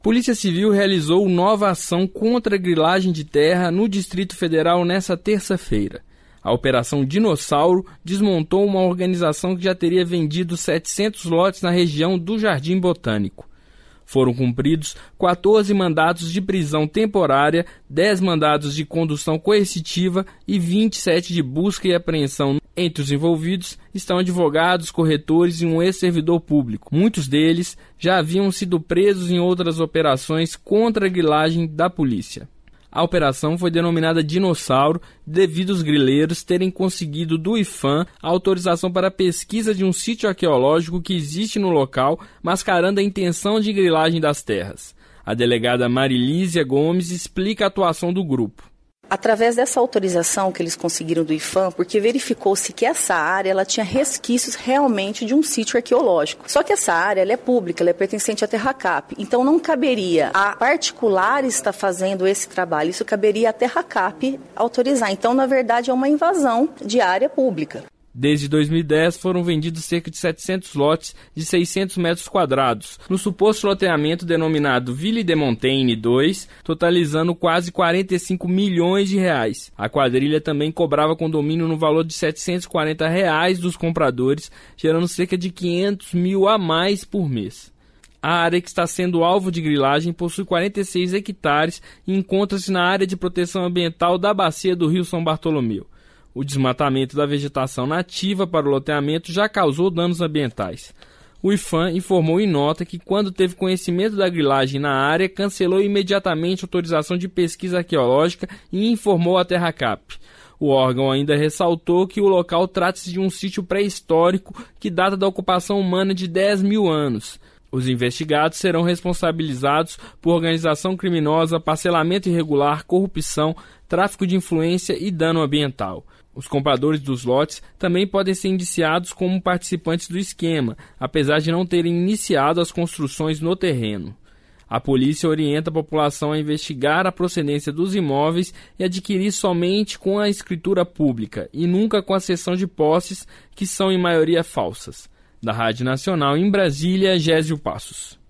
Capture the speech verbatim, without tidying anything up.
Polícia Civil realizou nova ação contra a grilagem de terra no Distrito Federal nesta terça-feira. A Operação Dinossauro desmontou uma organização que já teria vendido setecentos lotes na região do Jardim Botânico. Foram cumpridos quatorze mandados de prisão temporária, dez mandados de condução coercitiva e vinte e sete de busca e apreensão. Entre os envolvidos estão advogados, corretores e um ex-servidor público. Muitos deles já haviam sido presos em outras operações contra a grilagem da polícia. A operação foi denominada Dinossauro devido aos grileiros terem conseguido do IPHAN a autorização para a pesquisa de um sítio arqueológico que existe no local, mascarando a intenção de grilagem das terras. A delegada Marilísia Gomes explica a atuação do grupo. Através dessa autorização que eles conseguiram do IPHAN, porque verificou-se que essa área ela tinha resquícios realmente de um sítio arqueológico. Só que essa área ela é pública, ela é pertencente à Terracap. Então não caberia a particulares estar fazendo esse trabalho, isso caberia à Terracap autorizar. Então, na verdade, é uma invasão de área pública. Desde dois mil e dez foram vendidos cerca de setecentos lotes de seiscentos metros quadrados, no suposto loteamento denominado Ville de Montaigne dois, totalizando quase quarenta e cinco milhões de reais. A quadrilha também cobrava condomínio no valor de setecentos e quarenta reais dos compradores, gerando cerca de quinhentos mil a mais por mês. A área que está sendo alvo de grilagem possui quarenta e seis hectares e encontra-se na área de proteção ambiental da bacia do Rio São Bartolomeu. O desmatamento da vegetação nativa para o loteamento já causou danos ambientais. O IPHAN informou em nota que, quando teve conhecimento da grilagem na área, cancelou imediatamente a autorização de pesquisa arqueológica e informou a Terracap. O órgão ainda ressaltou que o local trata-se de um sítio pré-histórico que data da ocupação humana de dez mil anos. Os investigados serão responsabilizados por organização criminosa, parcelamento irregular, corrupção, tráfico de influência e dano ambiental. Os compradores dos lotes também podem ser indiciados como participantes do esquema, apesar de não terem iniciado as construções no terreno. A polícia orienta a população a investigar a procedência dos imóveis e adquirir somente com a escritura pública e nunca com a cessão de posses, que são em maioria falsas. Da Rádio Nacional em Brasília, Gésio Passos.